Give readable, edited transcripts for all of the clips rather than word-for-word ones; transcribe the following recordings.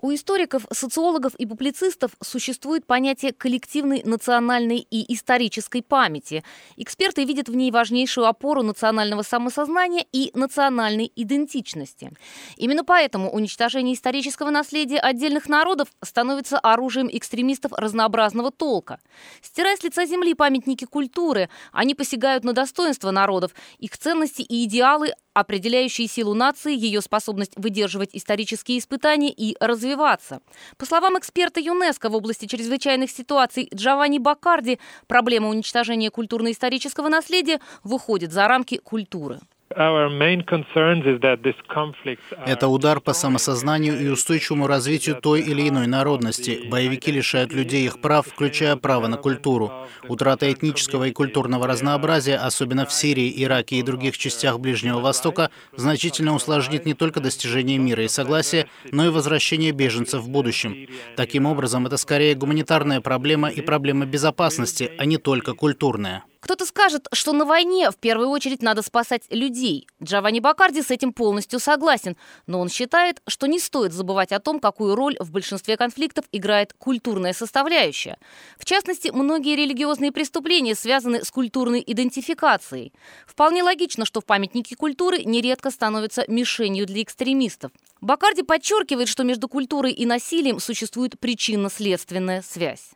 У историков, социологов и публицистов существует понятие коллективной национальной и исторической памяти. Эксперты видят в ней важнейшую опору национального самосознания и национальной идентичности. Именно поэтому уничтожение исторического наследия отдельных народов становится оружием экстремистов разнообразного толка. Стирая с лица земли памятники культуры, они посягают на достоинство народов, их ценности и идеалы, определяющие силу нации, ее способность выдерживать исторические испытания и развиваться. По словам эксперта ЮНЕСКО в области чрезвычайных ситуаций Джованни Баккарди, проблема уничтожения культурно-исторического наследия выходит за рамки культуры. Это удар по самосознанию и устойчивому развитию той или иной народности. Боевики лишают людей их прав, включая право на культуру. Утрата этнического и культурного разнообразия, особенно в Сирии, Ираке и других частях Ближнего Востока, значительно усложнит не только достижение мира и согласия, но и возвращение беженцев в будущем. Таким образом, это скорее гуманитарная проблема и проблема безопасности, а не только культурная. Кто-то скажет, что на войне в первую очередь надо спасать людей. Джованни Баккарди с этим полностью согласен, но он считает, что не стоит забывать о том, какую роль в большинстве конфликтов играет культурная составляющая. В частности, многие религиозные преступления связаны с культурной идентификацией. Вполне логично, что в памятники культуры нередко становятся мишенью для экстремистов. Баккарди подчеркивает, что между культурой и насилием существует причинно-следственная связь.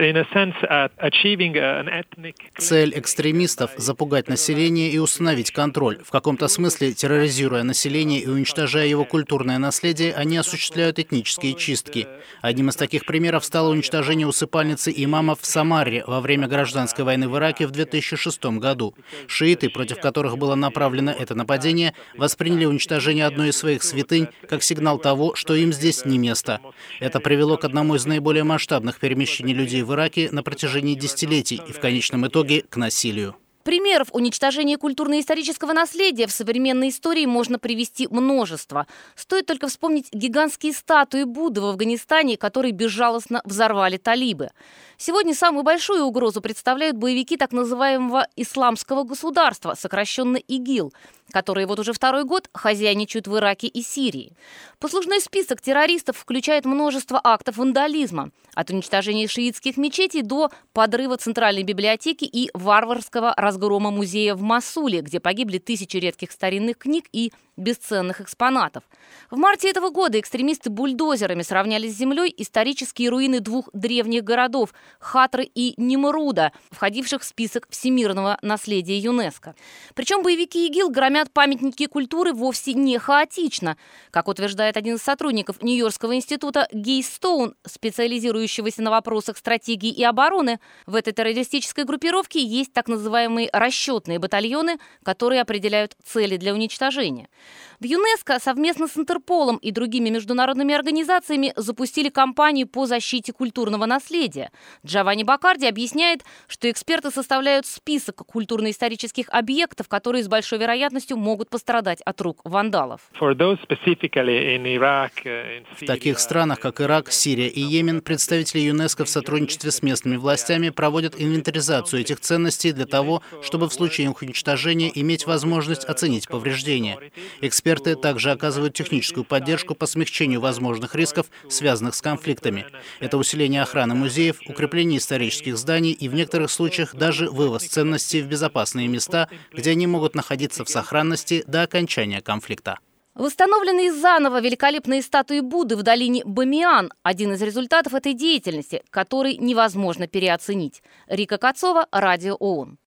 Цель экстремистов – запугать население и установить контроль. В каком-то смысле, терроризируя население и уничтожая его культурное наследие, они осуществляют этнические чистки. Одним из таких примеров стало уничтожение усыпальницы имамов в Самаре во время гражданской войны в Ираке в 2006 году. Шииты, против которых было направлено это нападение, восприняли уничтожение одной из своих святынь как сигнал того, что им здесь не место. Это привело к одному из наиболее масштабных перемещений людей в Ираке на протяжении десятилетий и в конечном итоге к насилию. Примеров уничтожения культурно-исторического наследия в современной истории можно привести множество. Стоит только вспомнить гигантские статуи Будды в Афганистане, которые безжалостно взорвали талибы. Сегодня самую большую угрозу представляют боевики так называемого исламского государства, сокращенно ИГИЛ, которые вот уже второй год хозяйничают в Ираке и Сирии. Послужной список террористов включает множество актов вандализма, от уничтожения шиитских мечетей до подрыва Центральной библиотеки и варварского разгрома музея в Мосуле, где погибли тысячи редких старинных книг и бесценных экспонатов. В марте этого года экстремисты бульдозерами сравняли с землей исторические руины двух древних городов – Хатры и Нимруда, входивших в список всемирного наследия ЮНЕСКО. Причем боевики ИГИЛ громят памятники культуры вовсе не хаотично. Как утверждает один из сотрудников Нью-Йоркского института Гейстоун, специализирующегося на вопросах стратегии и обороны, в этой террористической группировке есть так называемые расчетные батальоны, которые определяют цели для уничтожения. В ЮНЕСКО совместно с Интерполом и другими международными организациями запустили кампанию по защите культурного наследия. Джованни Баккарди объясняет, что эксперты составляют список культурно-исторических объектов, которые с большой вероятностью могут пострадать от рук вандалов. В таких странах, как Ирак, Сирия и Йемен, представители ЮНЕСКО в сотрудничестве с местными властями проводят инвентаризацию этих ценностей для того, чтобы в случае их уничтожения иметь возможность оценить повреждения. Эксперты также оказывают техническую поддержку по смягчению возможных рисков, связанных с конфликтами. Это усиление охраны музеев, укрепление исторических зданий и в некоторых случаях даже вывоз ценностей в безопасные места, где они могут находиться в сохранности до окончания конфликта. Восстановленные заново великолепные статуи Будды в долине Бамиан – один из результатов этой деятельности, который невозможно переоценить. Рика Кацова, Радио ООН.